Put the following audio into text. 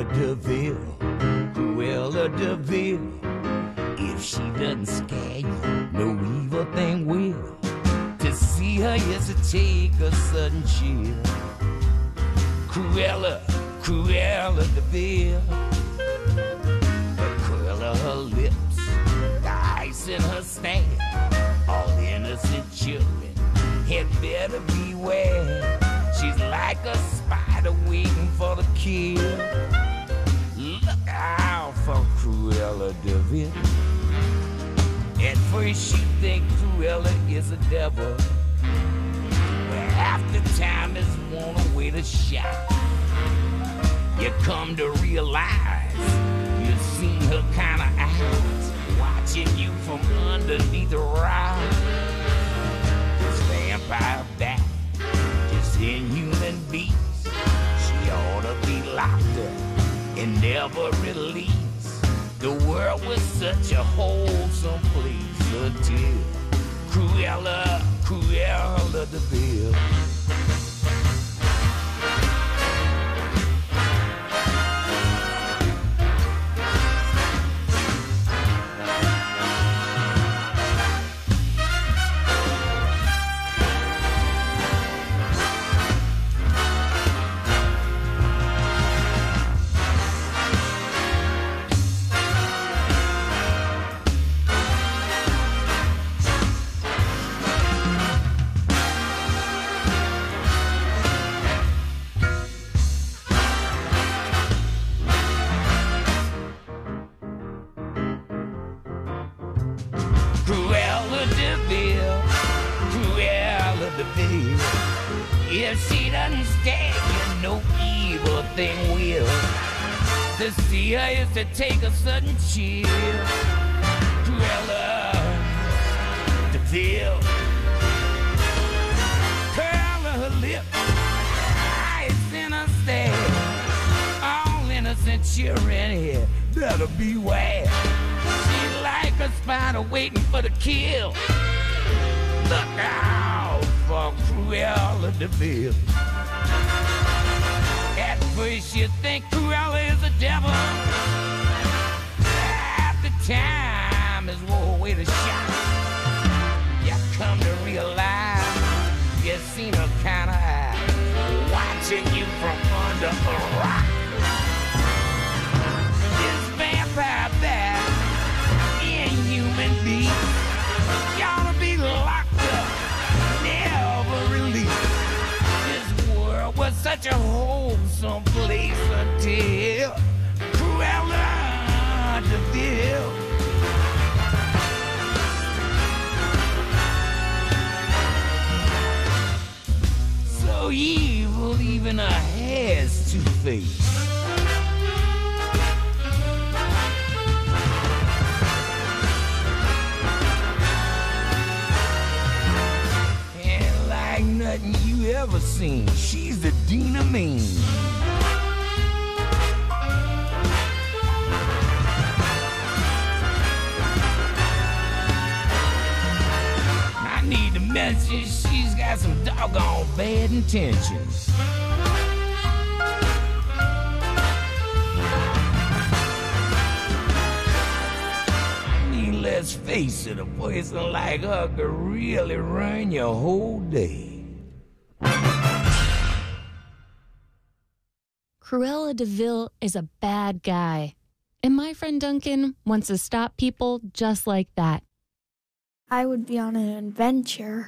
DeVille, Cruella DeVille. If she doesn't scare you, no evil thing will. To see her is to take a sudden chill. Cruella, Cruella DeVille. The curl of her lips, the ice in her stare. All innocent children had better beware. She's like a spider waiting for the kill. Look out for Cruella DeVille. At first you think Cruella is a devil, but after time is worn away the shock, you come to realize you've seen her kind of eyes watching you from underneath a rock. This vampire bat, this inhuman beast, she ought to be locked up and never released. The world was such a wholesome place until Cruella, Cruella DeVille. Cruella DeVille, Cruella DeVille. If she doesn't scare you, no evil thing will. To see her is to take a sudden chill. Cruella DeVille. Curl her lip, eyes in her stare. All innocent children here better beware. She's like a spider waiting for the kill. Look out for Cruella DeVille. At first you think Cruella is a devil. After time is wore away the shock, you come to realize you've seen her kind of eyes watching you from under a rock. This vampire bat, inhuman beast, you ought to be locked up, never released. This world was such a wholesome place until Cruella DeVille. So evil, even her hair's two-faced. Nothing you ever seen. She's the Dina Mean. I need to mention she's got some doggone bad intentions. I mean, let's face it, a person like her could really ruin your whole day. Cruella DeVille is a bad guy, and my friend Duncan wants to stop people just like that. I would be on an adventure.